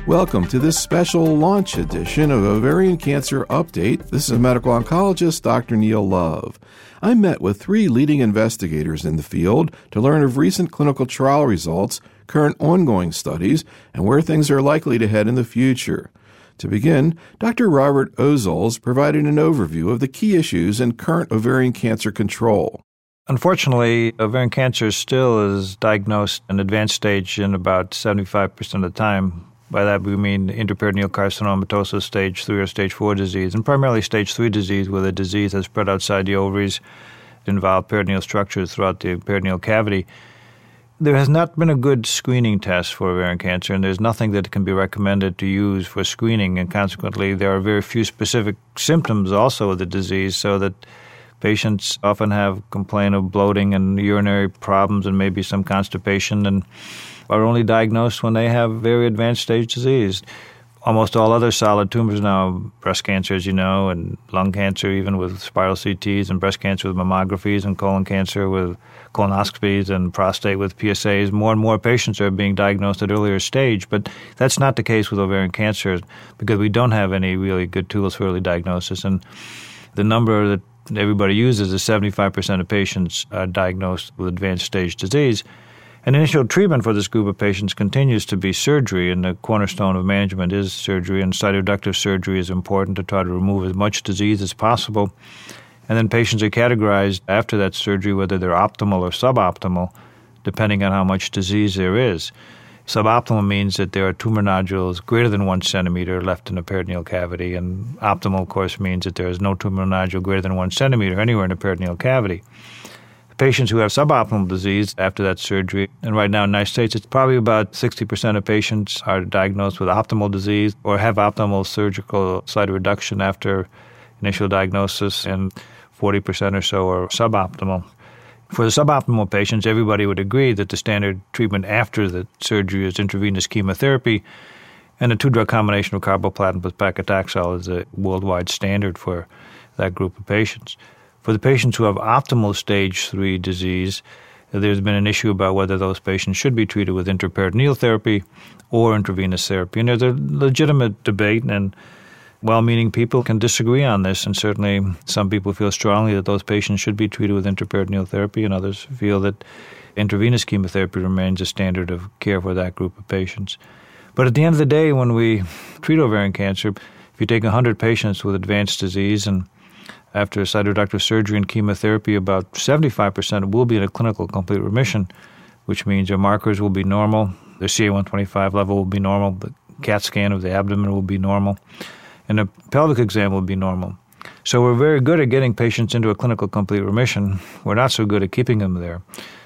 Welcome to this special launch edition of Ovarian Cancer Update. This is medical oncologist Dr. Neil Love. I met with 3 leading investigators in the field to learn of recent clinical trial results, current ongoing studies, and where things are likely to head in the future. To begin, Dr. Robert Ozols provided an overview of the key issues in current ovarian cancer control. Unfortunately, ovarian cancer still is diagnosed in advanced stage in about 75% of the time. By that we mean intraperitoneal carcinomatosis stage 3 or stage 4 disease, and primarily stage 3 disease where the disease has spread outside the ovaries, involved peritoneal structures throughout the peritoneal cavity. There has not been a good screening test for ovarian cancer, and there's nothing that can be recommended to use for screening, and consequently there are very few specific symptoms also of the disease, so that patients often complain of bloating and urinary problems and maybe some constipation, and are only diagnosed when they have very advanced stage disease. Almost all other solid tumors now, breast cancer, as you know, and lung cancer even with spiral CTs, and breast cancer with mammographies, and colon cancer with colonoscopies, and prostate with PSAs. More and more patients are being diagnosed at earlier stage, but that's not the case with ovarian cancer because we don't have any really good tools for early diagnosis. And the number that everybody uses is 75% of patients are diagnosed with advanced stage disease. And initial treatment for this group of patients continues to be surgery, and the cornerstone of management is surgery, and cytoreductive surgery is important to try to remove as much disease as possible. And then patients are categorized after that surgery whether they're optimal or suboptimal, depending on how much disease there is. Suboptimal means that there are tumor nodules greater than 1 centimeter left in the peritoneal cavity, and optimal, of course, means that there is no tumor nodule greater than 1 centimeter anywhere in the peritoneal cavity. Patients who have suboptimal disease after that surgery, and right now in the United States, it's probably about 60% of patients are diagnosed with optimal disease or have optimal surgical cytoreduction after initial diagnosis, and 40% or so are suboptimal. For the suboptimal patients, everybody would agree that the standard treatment after the surgery is intravenous chemotherapy, and a 2-drug combination of carboplatin plus paclitaxel is a worldwide standard for that group of patients. For the patients who have optimal stage 3 disease, there's been an issue about whether those patients should be treated with intraperitoneal therapy or intravenous therapy. And there's a legitimate debate, and well-meaning people can disagree on this, and certainly some people feel strongly that those patients should be treated with intraperitoneal therapy, and others feel that intravenous chemotherapy remains a standard of care for that group of patients. But at the end of the day, when we treat ovarian cancer, if you take 100 patients with advanced disease, and after cytoreductive surgery and chemotherapy, about 75% will be in a clinical complete remission, which means their markers will be normal, their CA-125 level will be normal, the CAT scan of the abdomen will be normal, and a pelvic exam will be normal. So we're very good at getting patients into a clinical complete remission. We're not so good at keeping them there.